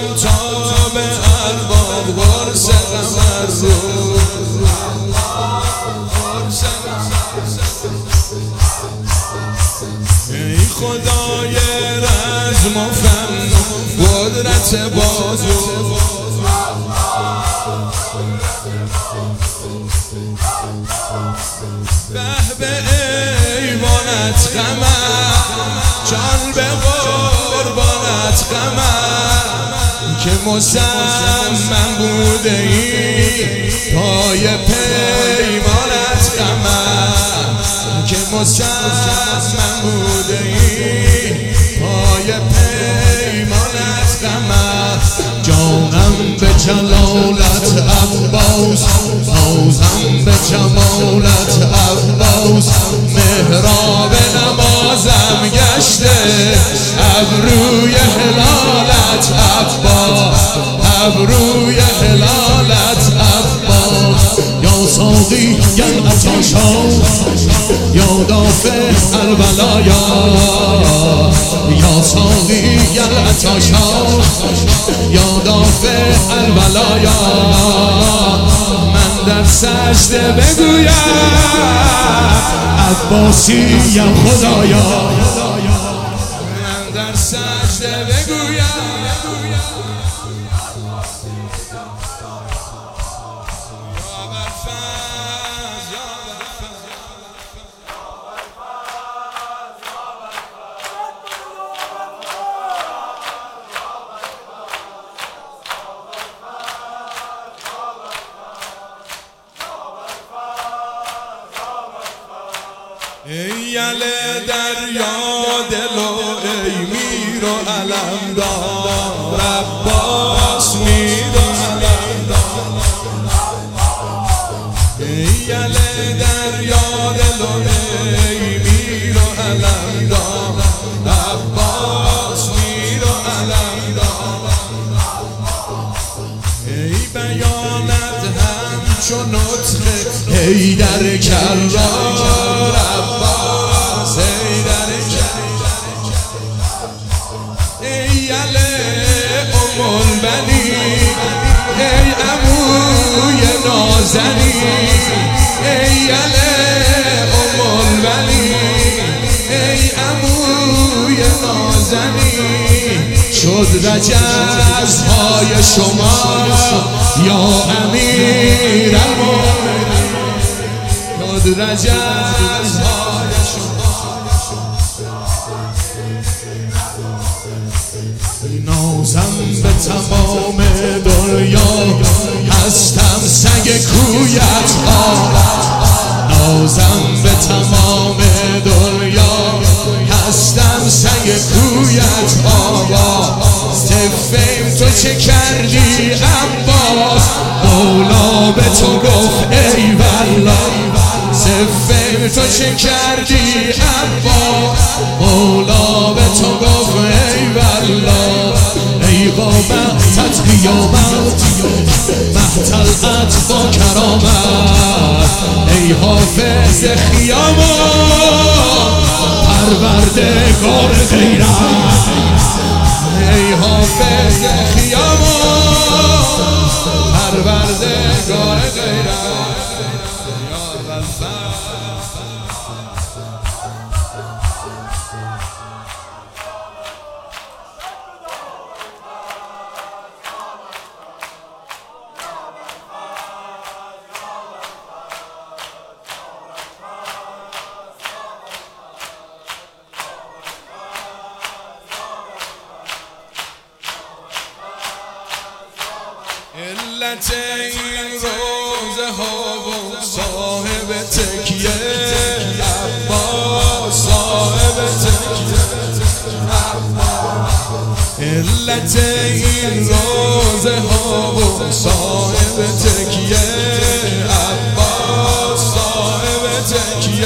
تا به ارباب قرص قمر رو ای خدای رزم و فن قدرت بازو به به ایوانت قمر جان به قربانت قمر که مسلم بوده ای پای پیمانت قمر که مسلم بوده ای پای پیمانت قمر جانم به جلالت عباس نازم به جمالت عباس محراب نمازم گشته ابروی هلالت عباس ابروی هلالت عباس یا ساقی گل عطاشا یا دافع البلایا یا ساقی گل عطاشا یا دافع البلایا من در سجده بگویم عباسیم خدایا من در سجده بگویم ای یل دریا دل و ای میر و علمدار عباس میر و علمدار ای یل دریا دل و ای میر و علمدار عباس میر و علمدار ای بیانت همچو نطق ای در کرار عباس ای در کرار ای یل ام البنی ای عموی نازنی ای یل ام البنی ای عموی نازنی شد رجزهای شما یا امیر المؤمنین شد رجزهای شما نازم به تمام دنیا هستم سگ کویت نازم به تمام دنیا هستم سگ کویت آوا سفیم تو چه کردی عباس مولا به تو گفت ای والله سفیم تو چه کردی عباس مولا به تو گفت ای والله ای با مهتت قیامت محتلت با کرامت ای حافظ خیامت پروردگار غیرت ای حافظ خیامت پروردگار غیرت یا رب علت این روزه ها و صاحب تکیه عباس صاحب تکیه علت این روزه ها و صاحب تکیه عباس صاحب تکیه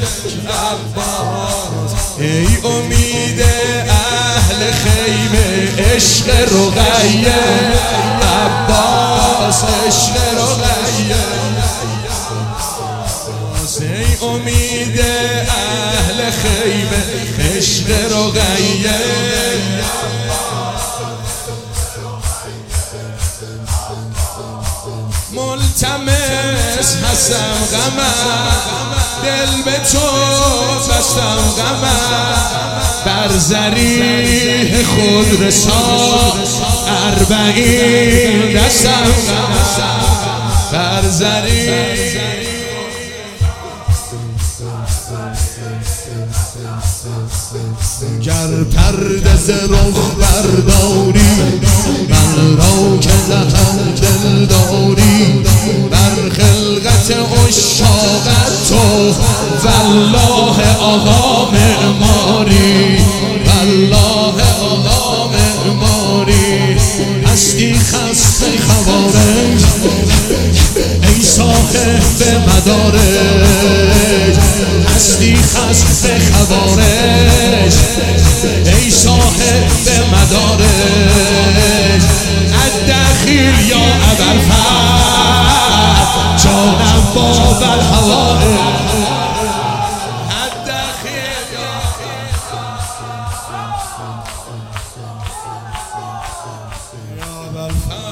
عباس ای امید اهل خیمه عشق رقیه عباس عشق رقیه ای امید اهل خیمه عشق رقیه تمس هستم غمم دل به تو بستم غمم بر ذریح خود رسان 40 دستم غمم بر ذریح گر پرده ز رخ برداری من را که دهم دل داری بر خلقت عشاقت تو والله آقا معماری والله آقا معماری هستی خسته خوارج ای صاحب مدارج هستی خسته خوارج ای صاحب مدارج الدخیل یا ابوالفتح جانم باب الحوائج الدخیل یا ابوالفتح